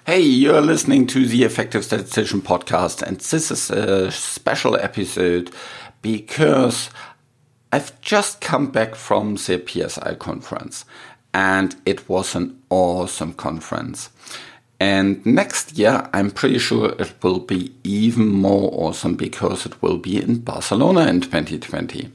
Hey, you're listening to the Effective Statistician podcast, and this is a special episode because I've just come back from the PSI conference, and it was an awesome conference. And next year, I'm pretty sure it will be even more awesome because it will be in Barcelona in 2020.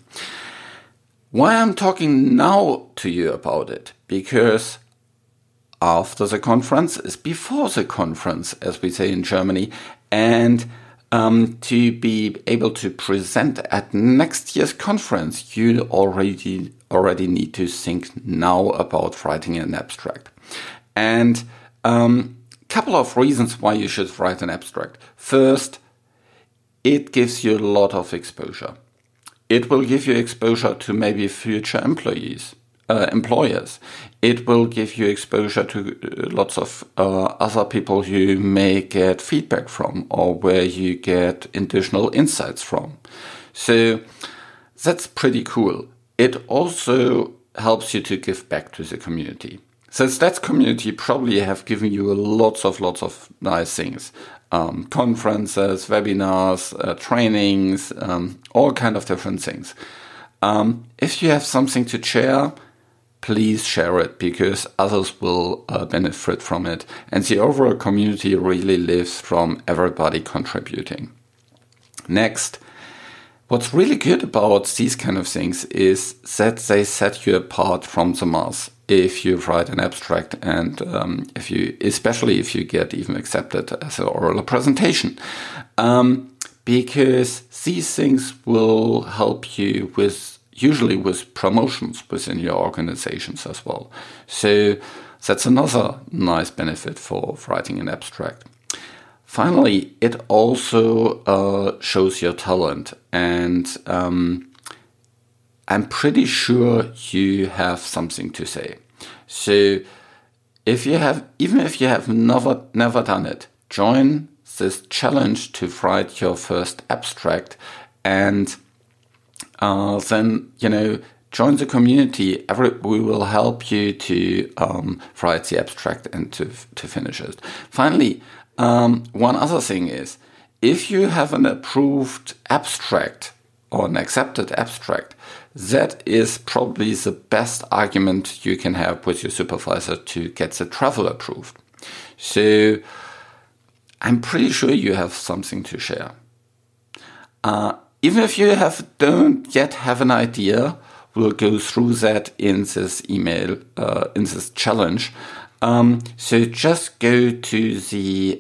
Why I'm talking now to you about it? Because after the conference is before the conference, as we say in Germany, and to be able to present at next year's conference, you already need to think now about writing an abstract. And couple of reasons why you should write an abstract. First, it gives you a lot of exposure. It will give you exposure to maybe future employers. It will give you exposure to lots of other people you may get feedback from or where you get additional insights from. So that's pretty cool. It also helps you to give back to the community. So Stats community probably have given you lots of nice things. Conferences, webinars, trainings, all kind of different things. If you have something to share, please share it because others will benefit from it. And the overall community really lives from everybody contributing. Next, what's really good about these kind of things is that they set you apart from the mass if you write an abstract and especially if you get even accepted as an oral presentation. Because these things will help you usually with promotions within your organizations as well. So that's another nice benefit for writing an abstract. Finally, it also shows your talent, and I'm pretty sure you have something to say. So if you have never done it, join this challenge to write your first abstract, and then, join the community. We will help you to write the abstract and to finish it. Finally, one other thing is, if you have an approved abstract or an accepted abstract, that is probably the best argument you can have with your supervisor to get the travel approved. So I'm pretty sure you have something to share. Even if you don't yet have an idea, we'll go through that in this email, in this challenge. So just go to the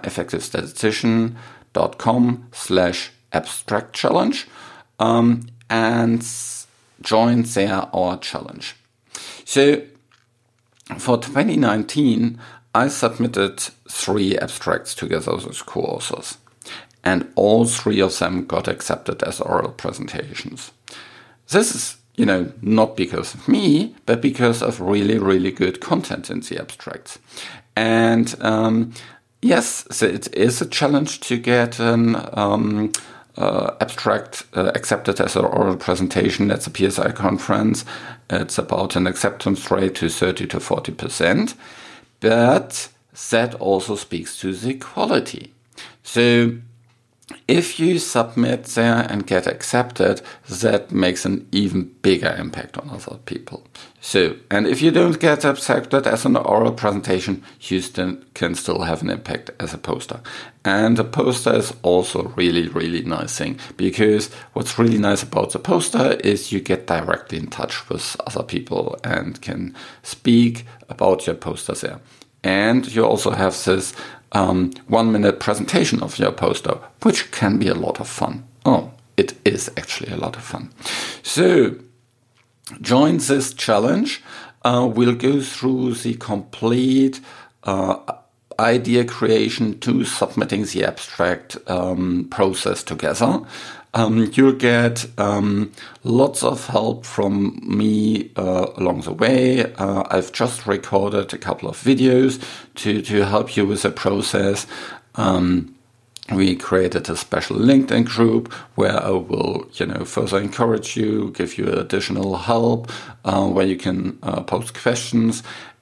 effectivestatistician.com/abstract challenge and join there our challenge. So for 2019, I submitted 3 abstracts together with co-authors. And all 3 of them got accepted as oral presentations. This is, not because of me, but because of really, really good content in the abstracts. And yes, so it is a challenge to get an abstract accepted as an oral presentation at the PSI conference. It's about an acceptance rate to 30 to 40%. But that also speaks to the quality. So if you submit there and get accepted, that makes an even bigger impact on other people. So, and if you don't get accepted as an oral presentation, you can still have an impact as a poster. And the poster is also really, really nice thing, because what's really nice about the poster is you get directly in touch with other people and can speak about your poster there. And you also have this 1-minute presentation of your poster, which can be a lot of fun. Oh, it is actually a lot of fun. So join this challenge. We'll go through the complete idea creation to submitting the abstract process together. You'll get lots of help from me along the way. I've just recorded a couple of videos to help you with the process. We created a special LinkedIn group where I will, further encourage you, give you additional help, where you can post questions.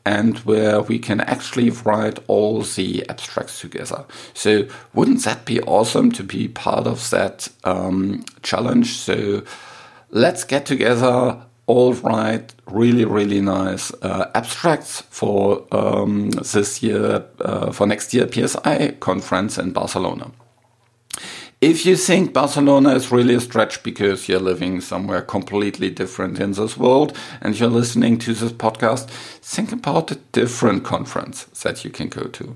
and where we can actually write all the abstracts together. So wouldn't that be awesome to be part of that challenge? So let's get together, all write really, really nice abstracts for this year, for next year PSI conference in Barcelona. If you think Barcelona is really a stretch because you're living somewhere completely different in this world and you're listening to this podcast, think about a different conference that you can go to.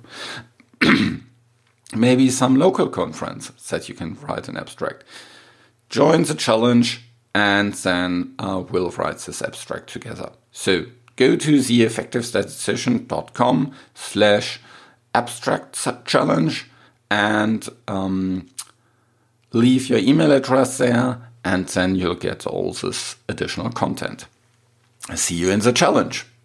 Maybe some local conference that you can write an abstract. Join the challenge and then we'll write this abstract together. So go to theeffectivestatistician.com/abstract challenge and leave your email address there, and then you'll get all this additional content. See you in the challenge.